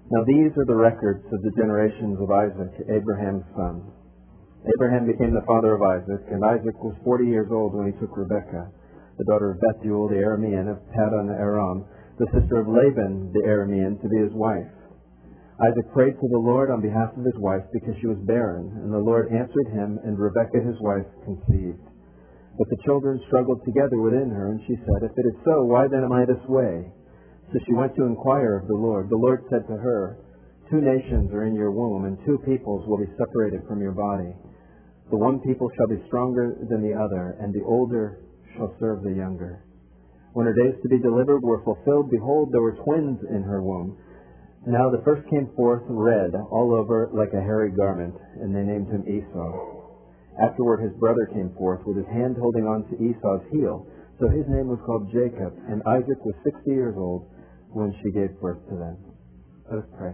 Now these are the records of the generations of Isaac, Abraham's son. Abraham became the father of Isaac, and Isaac was 40 years old when he took Rebekah, the daughter of Bethuel the Aramean of Paddan Aram, the sister of Laban the Aramean, to be his wife. Isaac prayed to the Lord on behalf of his wife because she was barren, and the Lord answered him, and Rebekah his wife conceived. But the children struggled together within her, and she said, "If it is so, why then am I this way?" So she went to inquire of the Lord. The Lord said to her, "Two nations are in your womb, and two peoples will be separated from your body. The one people shall be stronger than the other, and the older shall serve the younger." When her days to be delivered were fulfilled, behold, there were twins in her womb. Now the first came forth red all over like a hairy garment, and they named him Esau. Afterward his brother came forth with his hand holding on to Esau's heel. So his name was called Jacob, and Isaac was 60 years old when she gave birth to them. Let us pray.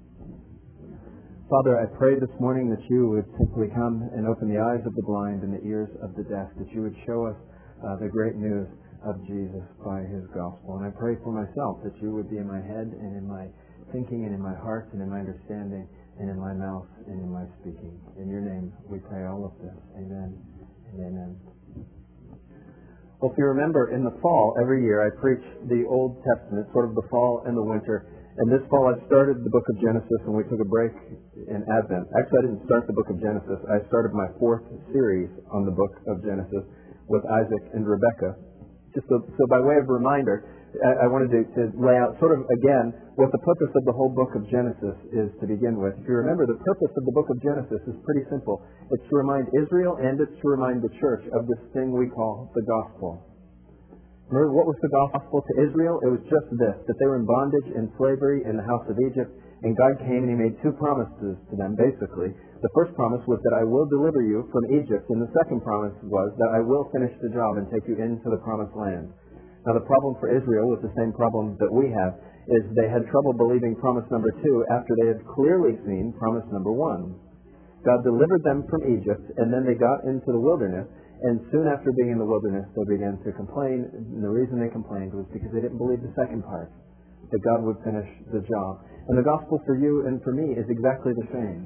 Father, I pray this morning that you would simply come and open the eyes of the blind and the ears of the deaf, that you would show us the great news of Jesus by his gospel. And I pray for myself that you would be in my head and in my thinking and in my heart and in my understanding and in my mouth and in my speaking. In your name we pray all of this. Amen and amen. Well, if you remember, in the fall, every year I preach the Old Testament, sort of the fall and the winter. And this fall I started the book of Genesis, and we took a break in Advent. Actually, I didn't start the book of Genesis. I started my 4th series on the book of Genesis with Isaac and Rebekah. So by way of reminder, I wanted to lay out sort of, again, what the purpose of the whole book of Genesis is to begin with. If you remember, the purpose of the book of Genesis is pretty simple. It's to remind Israel and it's to remind the church of this thing we call the gospel. Remember, what was the gospel to Israel? It was just this, that they were in bondage and slavery in the house of Egypt, and God came and he made 2 promises to them, basically. The first promise was that I will deliver you from Egypt, and the second promise was that I will finish the job and take you into the promised land. Now, the problem for Israel was the same problem that we have, is they had trouble believing promise number 2 after they had clearly seen promise number 1. God delivered them from Egypt, and then they got into the wilderness, and soon after being in the wilderness, they began to complain, and the reason they complained was because they didn't believe the second part, that God would finish the job. And the gospel for you and for me is exactly the same.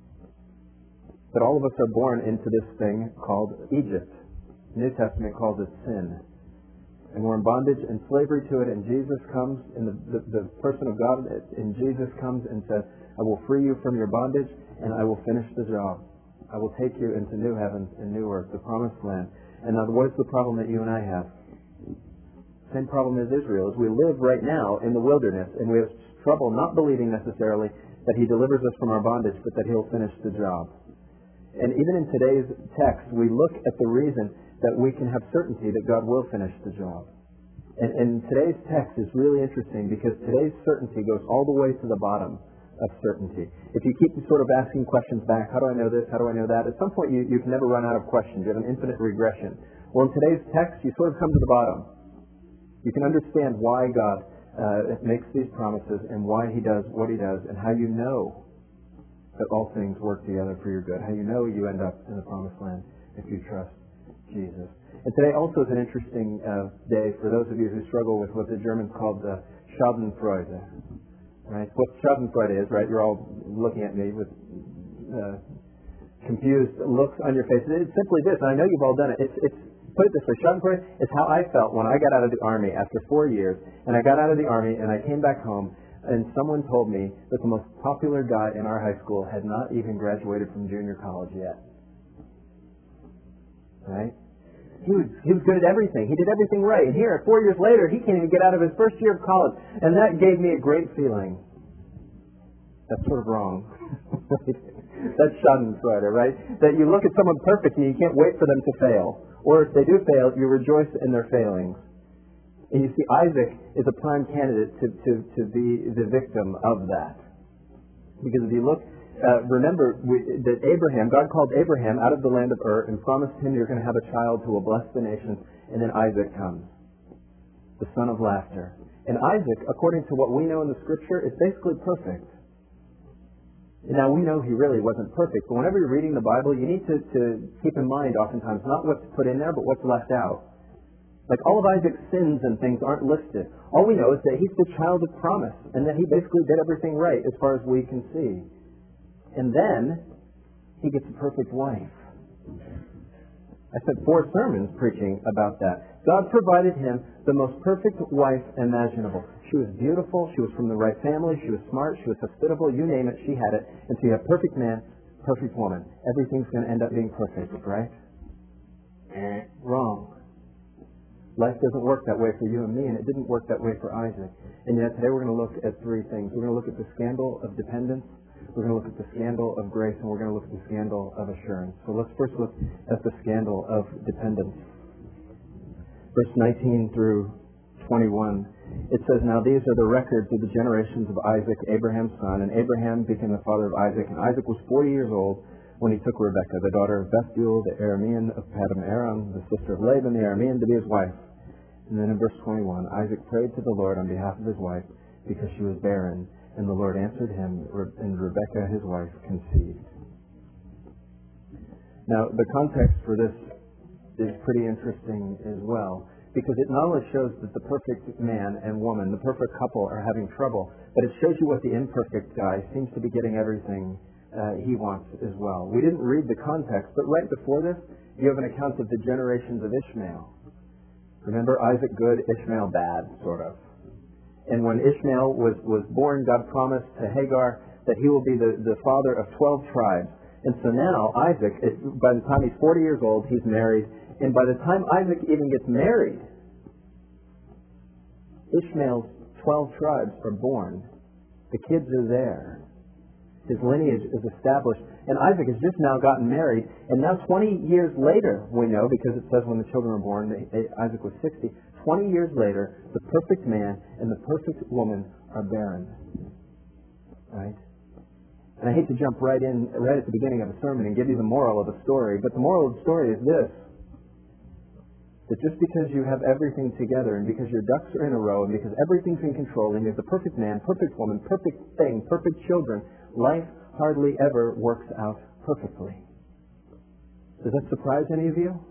That all of us are born into this thing called Egypt. The New Testament calls it sin. And we're in bondage and slavery to it, and Jesus comes, and the person of God in Jesus comes and says, I will free you from your bondage, and I will finish the job. I will take you into new heavens and new earth, the promised land. And now what is the problem that you and I have? Same problem as Israel, is we live right now in the wilderness, and we have trouble not believing necessarily that he delivers us from our bondage, but that he'll finish the job. And even in today's text, we look at the reason that we can have certainty that God will finish the job. And today's text is really interesting because today's certainty goes all the way to the bottom of certainty. If you keep sort of asking questions back, how do I know this, how do I know that, at some point you can never run out of questions. You have an infinite regression. Well, in today's text, you sort of come to the bottom. You can understand why God makes these promises and why he does what he does and how you know that all things work together for your good, how you know you end up in the promised land if you trust Jesus. And today also is an interesting day for those of you who struggle with what the Germans called the Schadenfreude. Right? What Schadenfreude is, right? You're all looking at me with confused looks on your face. It's simply this, and I know you've all done it. It's put it this way, Schadenfreude is how I felt when I got out of the Army after 4 years, and I got out of the Army and I came back home, and someone told me that the most popular guy in our high school had not even graduated from junior college yet. Right? He was good at everything. He did everything right. And here, 4 years later, he can't even get out of his first year of college. And that gave me a great feeling. That's sort of wrong. That's Schadenfreude, right? That you look at someone perfect and you can't wait for them to fail. Or if they do fail, you rejoice in their failings. And you see, Isaac is a prime candidate to be the victim of that. Because if you look, remember that God called Abraham out of the land of Ur and promised him you're going to have a child who will bless the nations. And then Isaac comes, the son of laughter. And Isaac, according to what we know in the Scripture, is basically perfect. Now, we know he really wasn't perfect, but whenever you're reading the Bible, you need to keep in mind oftentimes not what's put in there, but what's left out. Like, all of Isaac's sins and things aren't listed. All we know is that he's the child of promise, and that he basically did everything right as far as we can see. And then he gets a perfect wife. I spent 4 sermons preaching about that. God provided him the most perfect wife imaginable. She was beautiful, she was from the right family, she was smart, she was hospitable, you name it, she had it. And so you have perfect man, perfect woman. Everything's going to end up being perfect, right? Wrong. Life doesn't work that way for you and me, and it didn't work that way for Isaac. And yet today we're going to look at 3 things. We're going to look at the scandal of dependence, we're going to look at the scandal of grace, and we're going to look at the scandal of assurance. So let's first look at the scandal of dependence. Verse 19 through 21, it says, "Now these are the records of the generations of Isaac, Abraham's son. And Abraham became the father of Isaac, and Isaac was 40 years old when he took Rebekah, the daughter of Bethuel, the Aramean of Paddan Aram, the sister of Laban, the Aramean, to be his wife." And then in verse 21, Isaac prayed to the Lord on behalf of his wife because she was barren. And the Lord answered him, and Rebekah, his wife, conceived. Now, the context for this is pretty interesting as well, because it not only shows that the perfect man and woman, the perfect couple, are having trouble, but it shows you what the imperfect guy seems to be getting everything he wants as well. We didn't read the context, but right before this, you have an account of the generations of Ishmael. Remember, Isaac good, Ishmael bad, sort of. And when Ishmael was born, God promised to Hagar that he will be the father of 12 tribes. And so now Isaac, by the time he's 40 years old, he's married. And by the time Isaac even gets married, Ishmael's 12 tribes are born. The kids are there. His lineage is established. And Isaac has just now gotten married. And now 20 years later, we know, because it says when the children were born, Isaac was 60. 20 years later, the perfect man and the perfect woman are barren. Right? And I hate to jump right at the beginning of a sermon and give you the moral of the story, but the moral of the story is this: that just because you have everything together, and because your ducks are in a row, and because everything's in control, and you have the perfect man, perfect woman, perfect thing, perfect children, life hardly ever works out perfectly. Does that surprise any of you?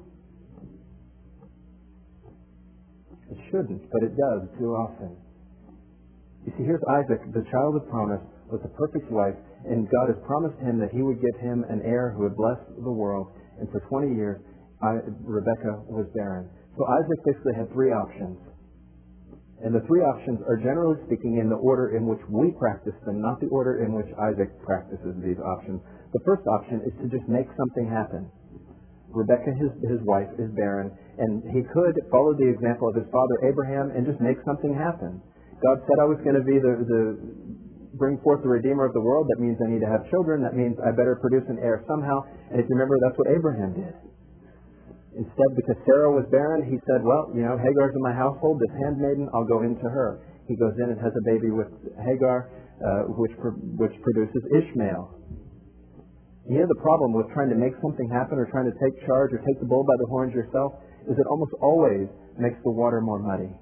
It shouldn't, but it does too often. You see, here's Isaac, the child of promise, with a perfect wife, and God has promised him that he would give him an heir who would bless the world. And for 20 years, Rebekah was barren. So Isaac basically had 3 options. And the 3 options are, generally speaking, in the order in which we practice them, not the order in which Isaac practices these options. The first option is to just make something happen. Rebekah, his wife, is barren, and he could follow the example of his father Abraham and just make something happen. God said I was going to be bring forth the Redeemer of the world. That means I need to have children. That means I better produce an heir somehow. And if you remember, that's what Abraham did. Instead, because Sarah was barren, he said, well, Hagar's in my household, this handmaiden, I'll go into her. He goes in and has a baby with Hagar, which produces Ishmael. The problem with trying to make something happen or trying to take charge or take the bull by the horns yourself is it almost always makes the water more muddy.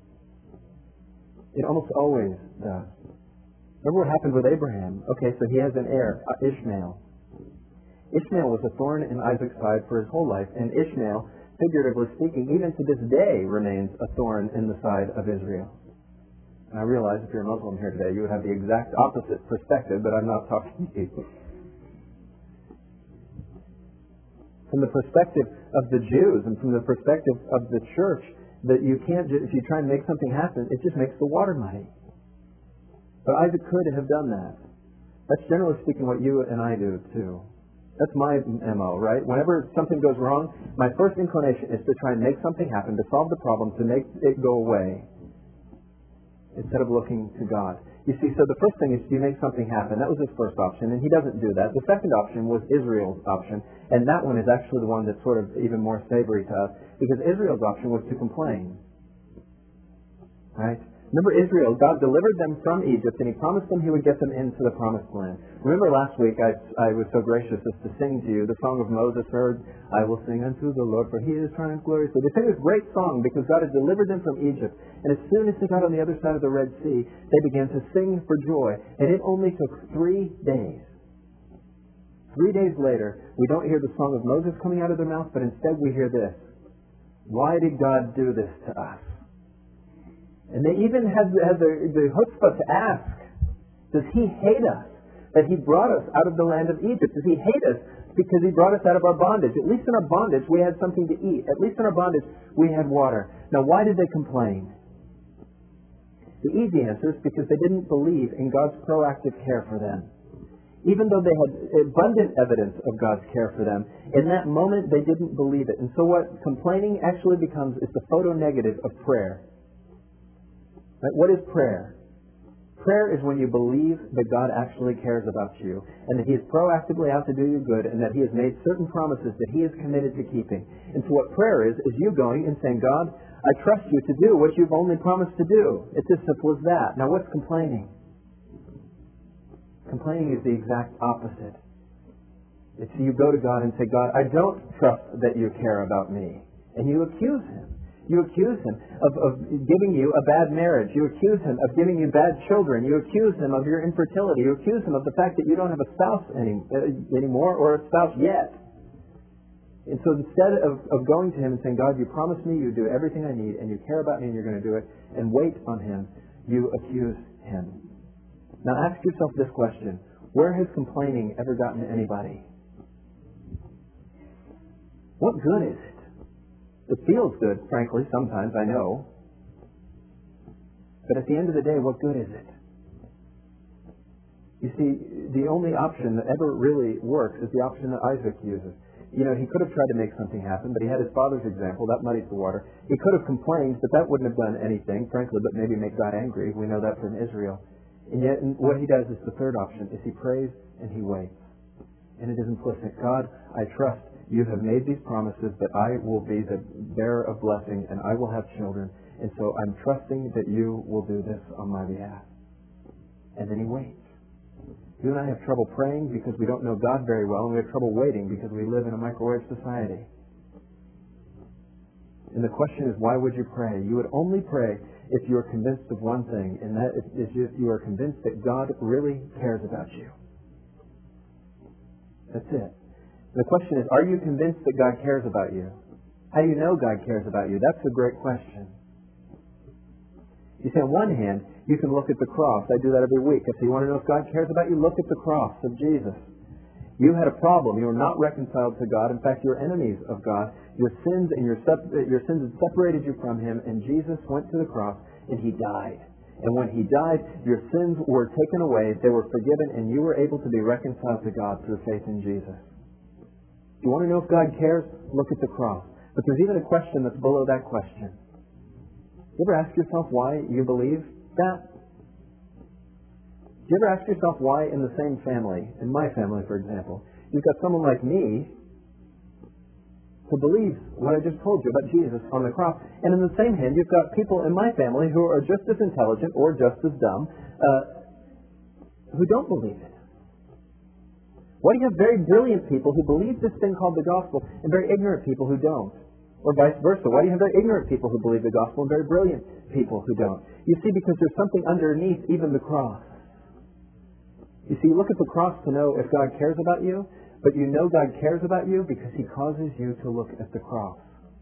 It almost always does. Remember what happened with Abraham. Okay, so he has an heir, Ishmael. Ishmael was a thorn in Isaac's side for his whole life, and Ishmael, figuratively speaking, even to this day remains a thorn in the side of Israel. And I realize if you're a Muslim here today, you would have the exact opposite perspective, but I'm not talking to you. From the perspective of the Jews and from the perspective of the church, that you can't, if you try and make something happen, it just makes the water muddy. But Isaac could have done that. That's generally speaking what you and I do too. That's my MO, right? Whenever something goes wrong, my first inclination is to try and make something happen, to solve the problem, to make it go away, instead of looking to God. You see, so the first thing is you make something happen. That was his first option, and he doesn't do that. The second option was Israel's option, and that one is actually the one that's sort of even more savory to us, because Israel's option was to complain. Right? Remember Israel, God delivered them from Egypt, and he promised them he would get them into the promised land. Remember last week I was so gracious as to sing to you the song of Moses heard, I will sing unto the Lord, for he is triumph glorious. So they sang this great song because God had delivered them from Egypt. And as soon as they got on the other side of the Red Sea, they began to sing for joy. And it only took 3 days. 3 days later, we don't hear the song of Moses coming out of their mouth, but instead we hear this. Why did God do this to us? And they even had the chutzpah to ask, does He hate us that He brought us out of the land of Egypt? Does He hate us because He brought us out of our bondage? At least in our bondage we had something to eat. At least in our bondage we had water. Now why did they complain? The easy answer is because they didn't believe in God's proactive care for them. Even though they had abundant evidence of God's care for them, in that moment they didn't believe it. And so what complaining actually becomes is the photo-negative of prayer. Right? What is prayer? Prayer is when you believe that God actually cares about you and that He is proactively out to do you good and that He has made certain promises that He is committed to keeping. And so what prayer is you going and saying, God, I trust you to do what you've only promised to do. It's as simple as that. Now what's complaining? Complaining is the exact opposite. It's you go to God and say, God, I don't trust that you care about me. And you accuse Him. You accuse Him of giving you a bad marriage. You accuse Him of giving you bad children. You accuse Him of your infertility. You accuse Him of the fact that you don't have a spouse anymore or a spouse yet. And so instead of going to Him and saying, God, you promised me you do everything I need and you care about me and you're going to do it, and wait on Him, you accuse Him. Now ask yourself this question. Where has complaining ever gotten anybody? What good is it? It feels good, frankly, sometimes, I know. But at the end of the day, what good is it? You see, the only option that ever really works is the option that Isaac uses. You know, he could have tried to make something happen, but he had his father's example. That muddies the water. He could have complained, but that wouldn't have done anything, frankly, but maybe make God angry. We know that from Israel. And yet what he does is the third option, is he prays and he waits. And it is implicit. God, I trust you have made these promises that I will be the bearer of blessing and I will have children. And so I'm trusting that you will do this on my behalf. And then he waits. You and I have trouble praying because we don't know God very well, and we have trouble waiting because we live in a microwave society. And the question is, why would you pray? You would only pray if you are convinced of one thing, and that is if you are convinced that God really cares about you. That's it. The question is, are you convinced that God cares about you? How do you know God cares about you? That's a great question. You see, on one hand, you can look at the cross. I do that every week. I say, you want to know if God cares about you? Look at the cross of Jesus. You had a problem. You were not reconciled to God. In fact, you were enemies of God. Your sins had separated you from Him, and Jesus went to the cross, and He died. And when He died, your sins were taken away, they were forgiven, and you were able to be reconciled to God through faith in Jesus. You want to know if God cares? Look at the cross. But there's even a question that's below that question. You ever ask yourself why you believe that? Do you ever ask yourself why in the same family, in my family for example, you've got someone like me who believes what I just told you about Jesus on the cross, and in the same hand you've got people in my family who are just as intelligent or just as dumb who don't believe it? Why do you have very brilliant people who believe this thing called the gospel and very ignorant people who don't? Or vice versa. Why do you have very ignorant people who believe the gospel and very brilliant people who don't? You see, because there's something underneath even the cross. You see, you look at the cross to know if God cares about you, but you know God cares about you because He causes you to look at the cross.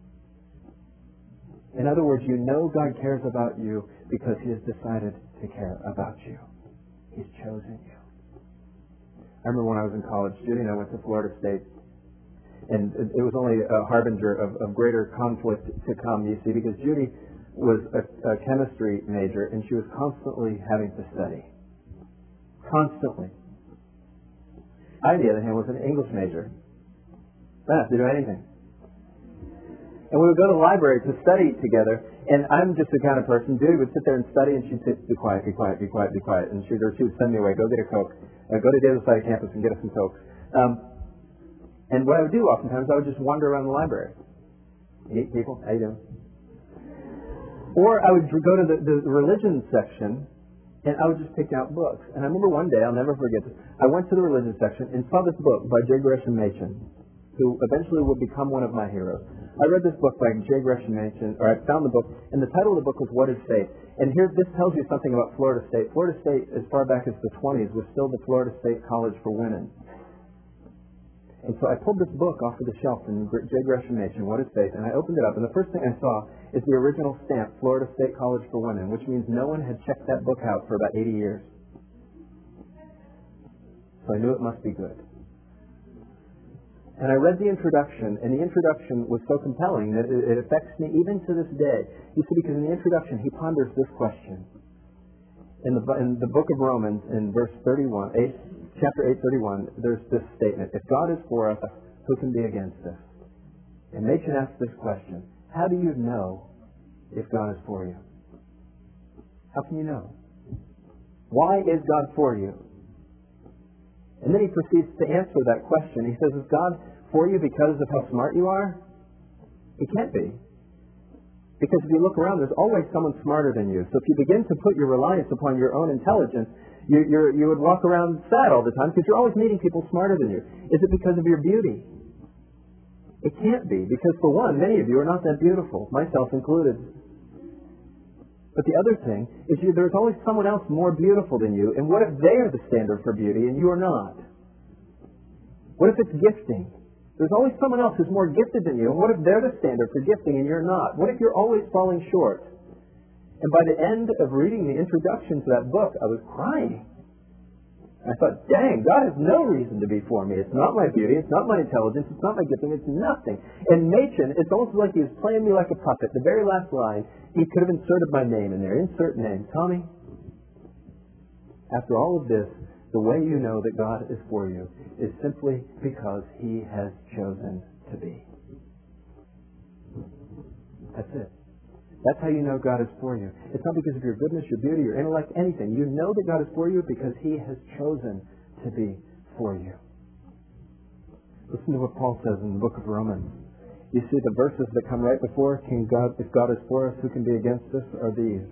In other words, you know God cares about you because He has decided to care about you. He's chosen you. I remember when I was in college, Judy and I went to Florida State, and it was only a harbinger of greater conflict to come, you see, because Judy was a chemistry major, and she was constantly having to study. Constantly. I, on the other hand, was an English major. I didn't have to do anything. And we would go to the library to study together, and I'm just the kind of person, Judy would sit there and study, and she'd say, be quiet, be quiet, be quiet, be quiet. And she would send me away, go get a Coke, go to the other side of campus and get us some Cokes. And what I would do oftentimes, I would just wander around the library. Meet people, how you doing? Or I would go to the religion section, and I would just pick out books. And I remember one day, I'll never forget this, I went to the religion section and saw this book by J. Gresham Machen, who eventually would become one of my heroes. I read this book by J. Gresham Machen, or I found the book, and the title of the book was What is Faith? And here, this tells you something about Florida State. Florida State, as far back as the 20s, was still the Florida State College for Women. And so I pulled this book off of the shelf from J. Gresham Machen, What is Faith? And I opened it up, and the first thing I saw is the original stamp, Florida State College for Women, which means no one had checked that book out for about 80 years. So I knew it must be good. And I read the introduction, and the introduction was so compelling that it affects me even to this day. You see, because in the introduction, he ponders this question. In the book of Romans, in verse 31, chapter 8:31, there's this statement: if God is for us, who can be against us? And Machen asks this question: how do you know if God is for you? How can you know? Why is God for you? And then he proceeds to answer that question. He says, is God for you because of how smart you are? He can't be. Because if you look around, there's always someone smarter than you. So if you begin to put your reliance upon your own intelligence, you would walk around sad all the time because you're always meeting people smarter than you. Is it because of your beauty? It can't be, because for one, many of you are not that beautiful, myself included. But the other thing is there's always someone else more beautiful than you, and what if they are the standard for beauty and you are not? What if it's gifting? There's always someone else who's more gifted than you, and what if they're the standard for gifting and you're not? What if you're always falling short? And by the end of reading the introduction to that book, I was crying. I thought, dang, God has no reason to be for me. It's not my beauty, it's not my intelligence, it's not my gifting, it's nothing. And Machen, it's almost like he was playing me like a puppet. The very last line, he could have inserted my name in there. Insert name. Tommy, after all of this, the way you know that God is for you is simply because he has chosen to be. That's it. That's how you know God is for you. It's not because of your goodness, your beauty, your intellect, anything. You know that God is for you because he has chosen to be for you. Listen to what Paul says in the book of Romans. You see the verses that come right before, if God is for us, who can be against us, are these.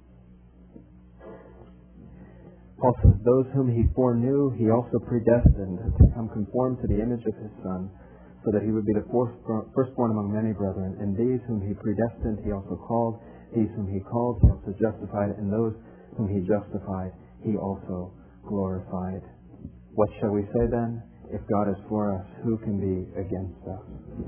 Paul says, those whom he foreknew, he also predestined to become conformed to the image of his Son, so that he would be the firstborn among many brethren. And these whom he predestined, he also called. These whom he called, he also justified. And those whom he justified, he also glorified. What shall we say then? If God is for us, who can be against us?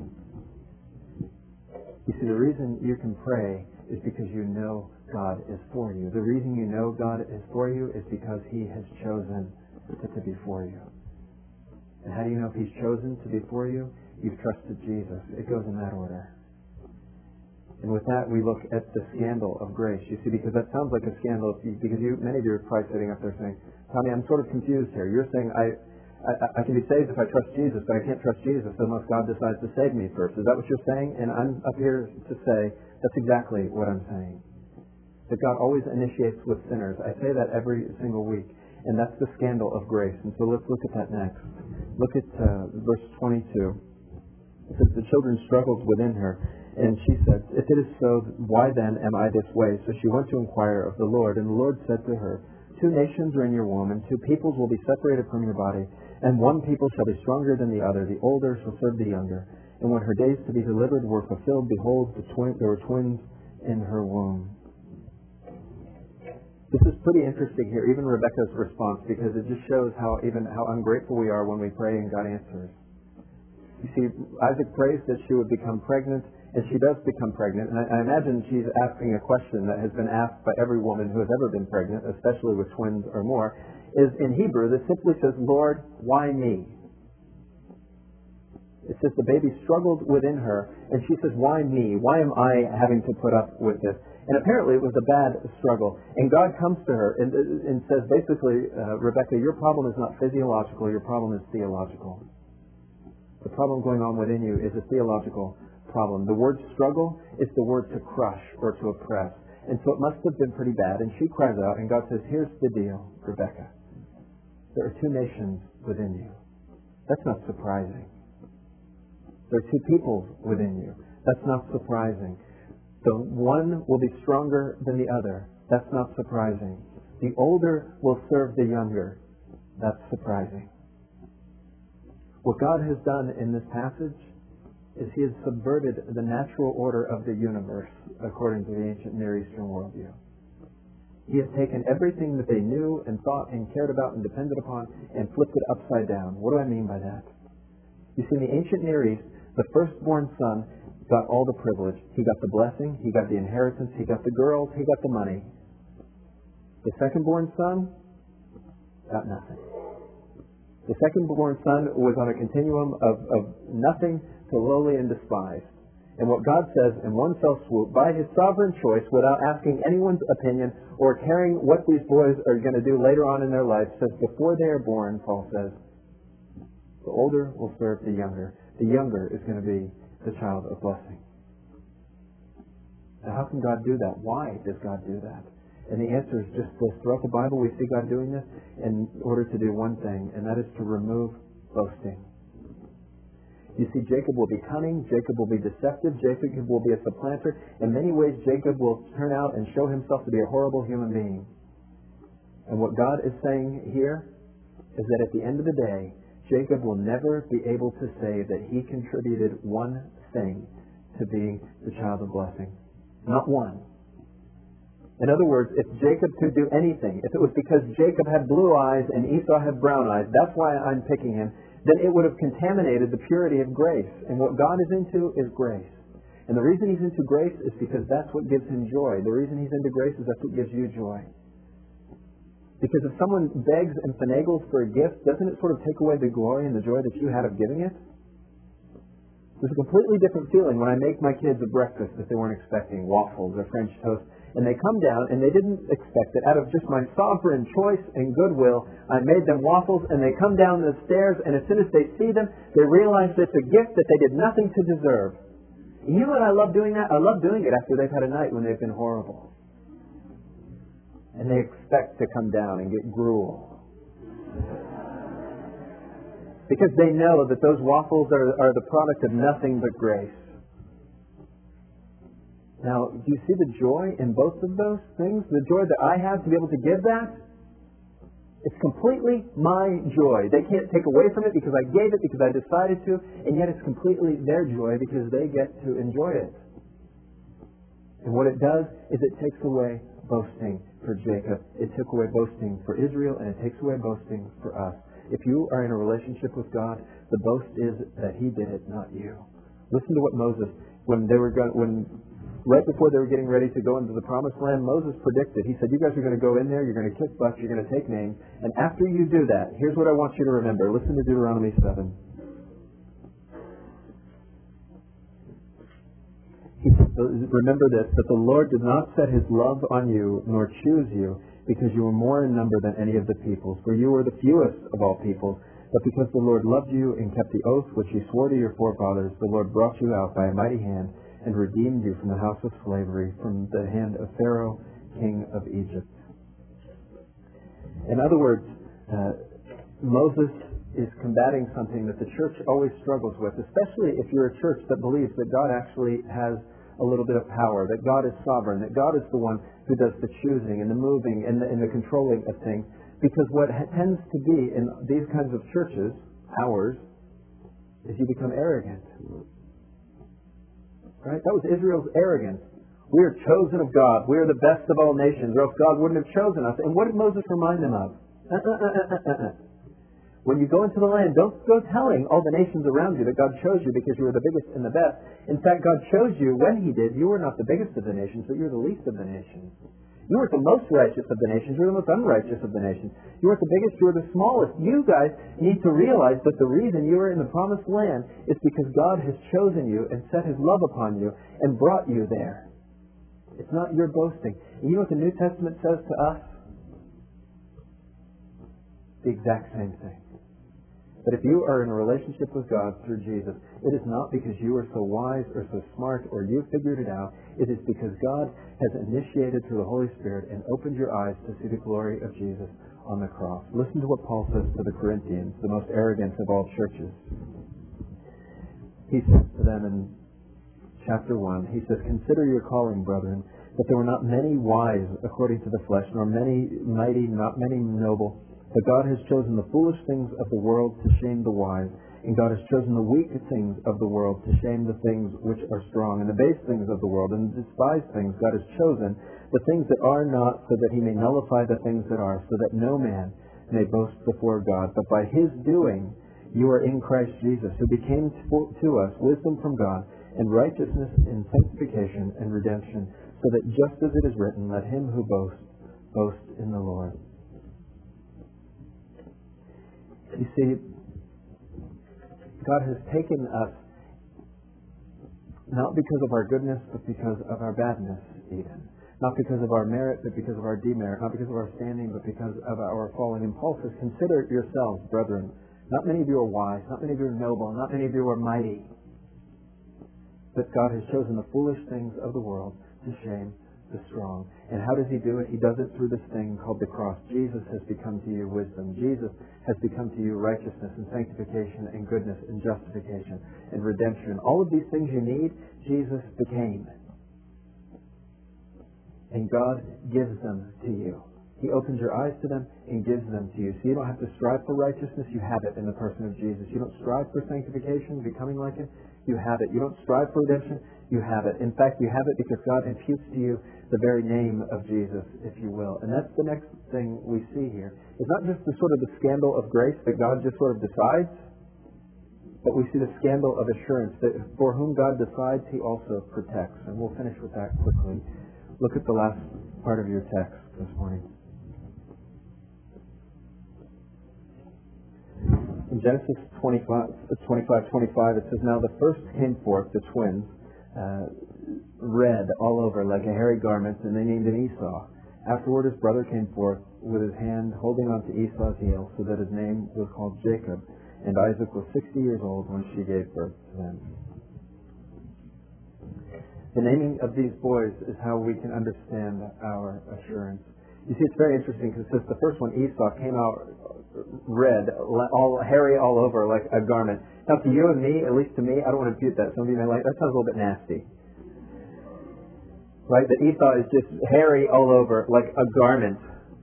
You see, the reason you can pray is because you know God is for you. The reason you know God is for you is because he has chosen to be for you. And how do you know if he's chosen to be for you? You've trusted Jesus. It goes in that order. And with that, we look at the scandal of grace. You see, because that sounds like a scandal, because many of you are probably sitting up there saying, Tommy, I'm sort of confused here. You're saying I can be saved if I trust Jesus, but I can't trust Jesus unless God decides to save me first. Is that what you're saying? And I'm up here to say that's exactly what I'm saying. That God always initiates with sinners. I say that every single week. And that's the scandal of grace. And so let's look at that next. Look at verse 22. It says, the children struggled within her, and she said, if it is so, why then am I this way? So she went to inquire of the Lord, and the Lord said to her, 2 nations are in your womb, and 2 peoples will be separated from your body, and one people shall be stronger than the other. The older shall serve the younger. And when her days to be delivered were fulfilled, behold, there were twins in her womb. This is pretty interesting here, even Rebecca's response, because it just shows how ungrateful we are when we pray and God answers. You see, Isaac prays that she would become pregnant, and she does become pregnant. And I imagine she's asking a question that has been asked by every woman who has ever been pregnant, especially with twins or more, is in Hebrew that simply says, Lord, why me? It says the baby struggled within her, and she says, why me? Why am I having to put up with this? And apparently it was a bad struggle. And God comes to her and says, basically, Rebecca, your problem is not physiological, your problem is theological. The problem going on within you is a theological problem. The word struggle is the word to crush or to oppress. And so it must have been pretty bad. And she cries out, and God says, here's the deal, Rebecca. There are 2 nations within you. That's not surprising. There are 2 peoples within you. That's not surprising. The one will be stronger than the other. That's not surprising. The older will serve the younger. That's surprising. What God has done in this passage is he has subverted the natural order of the universe according to the ancient Near Eastern worldview. He has taken everything that they knew and thought and cared about and depended upon and flipped it upside down. What do I mean by that? You see, in the ancient Near East, the firstborn son got all the privilege. He got the blessing, he got the inheritance, he got the girls, he got the money. The second-born son got nothing. The second-born son was on a continuum of nothing to lowly and despised. And what God says in one fell swoop, by His sovereign choice, without asking anyone's opinion or caring what these boys are going to do later on in their life, says before they are born, Paul says, the older will serve the younger. The younger is going to be the child of blessing. Now, how can God do that? Why does God do that? And the answer is just this. Throughout the Bible, we see God doing this in order to do one thing, and that is to remove boasting. You see, Jacob will be cunning, Jacob will be deceptive, Jacob will be a supplanter. In many ways, Jacob will turn out and show himself to be a horrible human being. And what God is saying here is that at the end of the day, Jacob will never be able to say that he contributed one thing to being the child of blessing. Not one. In other words, if Jacob could do anything, if it was because Jacob had blue eyes and Esau had brown eyes, that's why I'm picking him, then it would have contaminated the purity of grace. And what God is into is grace. And the reason He's into grace is because that's what gives Him joy. The reason He's into grace is that's what gives you joy. Because if someone begs and finagles for a gift, doesn't it sort of take away the glory and the joy that you had of giving it? There's a completely different feeling when I make my kids a breakfast that they weren't expecting, waffles or French toast, and they come down and they didn't expect it. Out of just my sovereign choice and goodwill, I made them waffles, and they come down the stairs, and as soon as they see them, they realize it's a gift that they did nothing to deserve. And you know what I love doing that? I love doing it after they've had a night when they've been horrible. And they expect to come down and get gruel. Because they know that those waffles are the product of nothing but grace. Now, do you see the joy in both of those things? The joy that I have to be able to give that? It's completely my joy. They can't take away from it because I gave it, because I decided to, and yet it's completely their joy because they get to enjoy it. And what it does is it takes away boasting for Jacob. It took away boasting for Israel, and it takes away boasting for us. If you are in a relationship with God, the boast is that He did it, not you. Listen to what Moses, right before they were getting ready to go into the Promised Land, Moses predicted. He said, you guys are going to go in there, you're going to kick butts, you're going to take names, and after you do that, here's what I want you to remember. Listen to Deuteronomy 7. Remember this, that the Lord did not set His love on you, nor choose you, because you were more in number than any of the peoples, for you were the fewest of all peoples, but because the Lord loved you and kept the oath which He swore to your forefathers, the Lord brought you out by a mighty hand, and redeemed you from the house of slavery, from the hand of Pharaoh, king of Egypt. In other words, Moses is combating something that the church always struggles with, especially if you're a church that believes that God actually has a little bit of power, that God is sovereign, that God is the one who does the choosing and the moving and the controlling of things. Because what tends to be in these kinds of churches, ours, is you become arrogant. Right? That was Israel's arrogance. We are chosen of God. We are the best of all nations, or else God wouldn't have chosen us. And what did Moses remind them of? When you go into the land, don't go telling all the nations around you that God chose you because you were the biggest and the best. In fact, God chose you when He did. You were not the biggest of the nations, but you were the least of the nations. You weren't the most righteous of the nations. You were the most unrighteous of the nations. You weren't the biggest. You were the smallest. You guys need to realize that the reason you are in the Promised Land is because God has chosen you and set His love upon you and brought you there. It's not your boasting. And you know what the New Testament says to us? The exact same thing. But if you are in a relationship with God through Jesus, it is not because you are so wise or so smart or you figured it out. It is because God has initiated through the Holy Spirit and opened your eyes to see the glory of Jesus on the cross. Listen to what Paul says to the Corinthians, the most arrogant of all churches. He says to them in chapter 1, he says, "Consider your calling, brethren, that there were not many wise according to the flesh, nor many mighty, not many noble. But God has chosen the foolish things of the world to shame the wise, and God has chosen the weak things of the world to shame the things which are strong, and the base things of the world, and the despised things God has chosen, the things that are not, so that He may nullify the things that are, so that no man may boast before God. But by His doing, You are in Christ Jesus, who became to us wisdom from God, and righteousness and sanctification and redemption, so that just as it is written, let him who boasts, boast in the Lord. You see, God has taken us not because of our goodness, but because of our badness, even. Not because of our merit, but because of our demerit. Not because of our standing, but because of our fallen impulses. Consider yourselves, brethren. Not many of you are wise. Not many of you are noble. Not many of you are mighty. But God has chosen the foolish things of the world to shame the strong. And how does He do it? He does it through this thing called the cross. Jesus has become to you wisdom. Jesus has become to you righteousness and sanctification and goodness and justification and redemption. All of these things you need, Jesus became. And God gives them to you. He opens your eyes to them and gives them to you. So you don't have to strive for righteousness. You have it in the person of Jesus. You don't strive for sanctification, becoming like Him. You have it. You don't strive for redemption. You have it. In fact, you have it because God imputes to you the very name of Jesus, if you will. And that's the next thing we see here. It's not just the sort of the scandal of grace that God just sort of decides, but we see the scandal of assurance that for whom God decides, He also protects. And we'll finish with that quickly. Look at the last part of your text this morning. In Genesis 25:25, it says, Now the first came forth, the twins, red all over like a hairy garment, and they named him Esau. Afterward his brother came forth with his hand holding on to Esau's heel, so that his name was called Jacob. And Isaac was 60 years old when she gave birth to them. The naming of these boys is how we can understand our assurance. You see, it's very interesting because it says the first one, Esau, came out red, all hairy all over like a garment. Now, to you and me, at least to me, I don't want to impute that. Some of you may like, that sounds a little bit nasty. Right? That Esau is just hairy all over like a garment.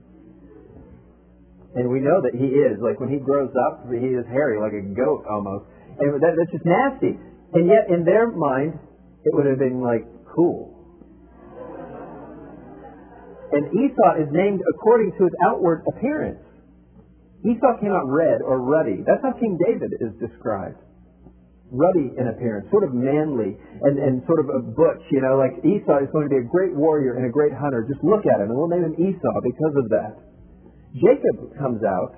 And we know that he is. Like when he grows up, he is hairy like a goat almost. And that's just nasty. And yet, in their mind, it would have been like cool. And Esau is named according to his outward appearance. Esau came out red or ruddy. That's how King David is described. Ruddy in appearance, sort of manly and sort of a butch, you know, like Esau is going to be a great warrior and a great hunter. Just look at him and we'll name him Esau because of that. Jacob comes out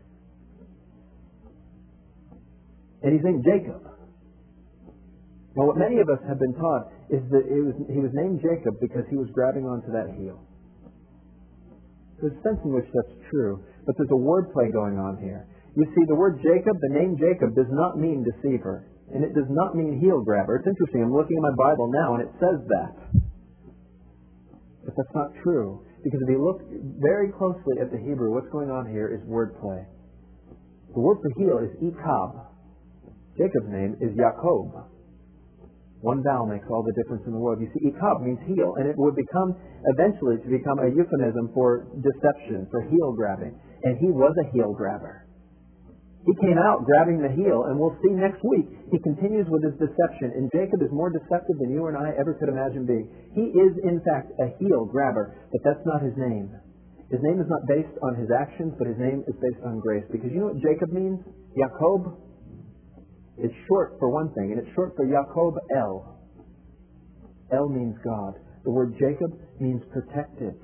and he's named Jacob. Now, what many of us have been taught is that he was named Jacob because he was grabbing onto that heel. There's a sense in which that's true, but there's a wordplay going on here. You see, the word Jacob, the name Jacob, does not mean deceiver, and it does not mean heel grabber. It's interesting. I'm looking at my Bible now, and it says that. But that's not true, because if you look very closely at the Hebrew, what's going on here is wordplay. The word for heel is Ikab. Jacob's name is Yaakov. One vowel makes all the difference in the world. You see, Ikab means heel, and it would eventually become a euphemism for deception, for heel grabbing. And he was a heel grabber. He came out grabbing the heel, and we'll see next week, he continues with his deception. And Jacob is more deceptive than you and I ever could imagine being. He is, in fact, a heel grabber, but that's not his name. His name is not based on his actions, but his name is based on grace. Because you know what Jacob means? Yaakov? It's short for one thing, and it's short for Yaakov El. El means God. The word Jacob means protected.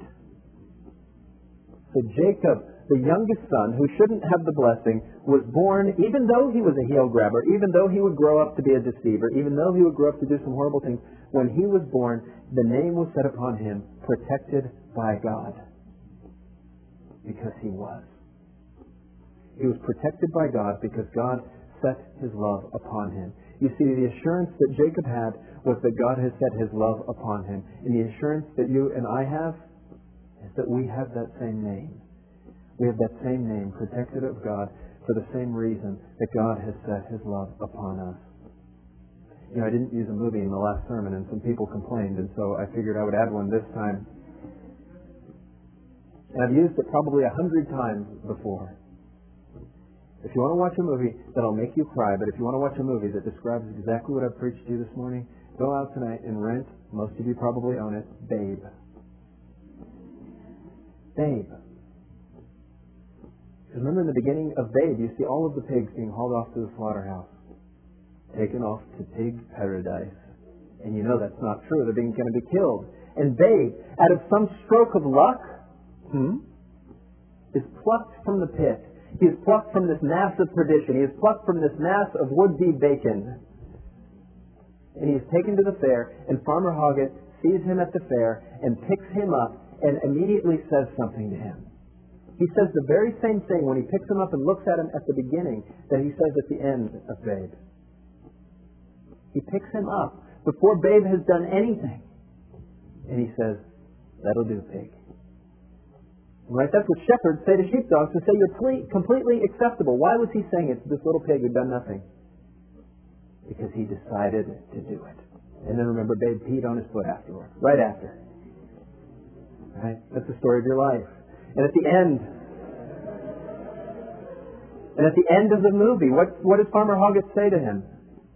So Jacob, the youngest son, who shouldn't have the blessing, was born, even though he was a heel grabber, even though he would grow up to be a deceiver, even though he would grow up to do some horrible things, when he was born, the name was set upon him, protected by God. Because he was. He was protected by God because God set His love upon him. You see, the assurance that Jacob had was that God has set His love upon him. And the assurance that you and I have is that we have that same name. We have that same name, protected of God, for the same reason that God has set His love upon us. You know, I didn't use a movie in the last sermon, and some people complained, and so I figured I would add one this time. And I've used it probably 100 times before. If you want to watch a movie that'll make you cry, but if you want to watch a movie that describes exactly what I've preached to you this morning, go out tonight and rent, most of you probably own it, Babe. Babe. Because remember in the beginning of Babe, you see all of the pigs being hauled off to the slaughterhouse, taken off to pig paradise. And you know that's not true. They're going to be killed. And Babe, out of some stroke of luck, is plucked from the pit. He is plucked from this mass of perdition. He is plucked from this mass of would-be bacon. And he is taken to the fair, and Farmer Hoggett sees him at the fair and picks him up and immediately says something to him. He says the very same thing when he picks him up and looks at him at the beginning that he says at the end of Babe. He picks him up before Babe has done anything. And he says, "That'll do, pig." Right? That's what shepherds say to sheepdogs, to say you're completely acceptable. Why was he saying it to this little pig who'd done nothing? Because he decided to do it. And then remember, Babe peed on his foot afterwards. Right after. Right? That's the story of your life. And at the end of the movie, what does Farmer Hoggett say to him?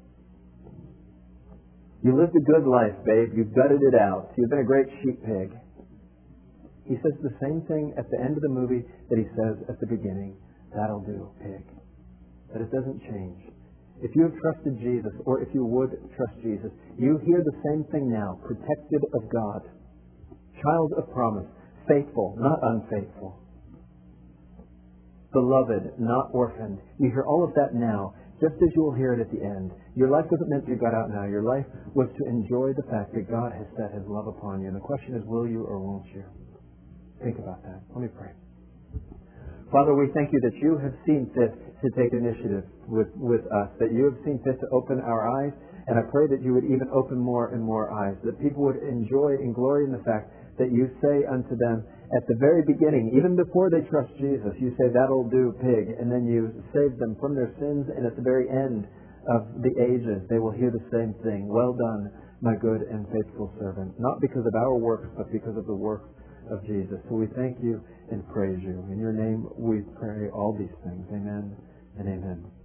"You lived a good life, Babe. You've gutted it out. You've been a great sheep pig." He says the same thing at the end of the movie that he says at the beginning. "That'll do, pig." But it doesn't change. If you have trusted Jesus, or if you would trust Jesus, you hear the same thing now. Protected of God. Child of promise. Faithful, not unfaithful. Beloved, not orphaned. You hear all of that now, just as you will hear it at the end. Your life wasn't meant to be got out now. Your life was to enjoy the fact that God has set His love upon you. And the question is, will you or won't you? Think about that. Let me pray. Father, we thank you that you have seen fit to take initiative with us, that you have seen fit to open our eyes, and I pray that you would even open more and more eyes, that people would enjoy and glory in the fact that you say unto them at the very beginning, even before they trust Jesus, you say, "That'll do, pig," and then you save them from their sins, and at the very end of the ages, they will hear the same thing. "Well done, my good and faithful servant," not because of our works, but because of the work of Jesus. So we thank you and praise you. In your name we pray all these things. Amen and amen.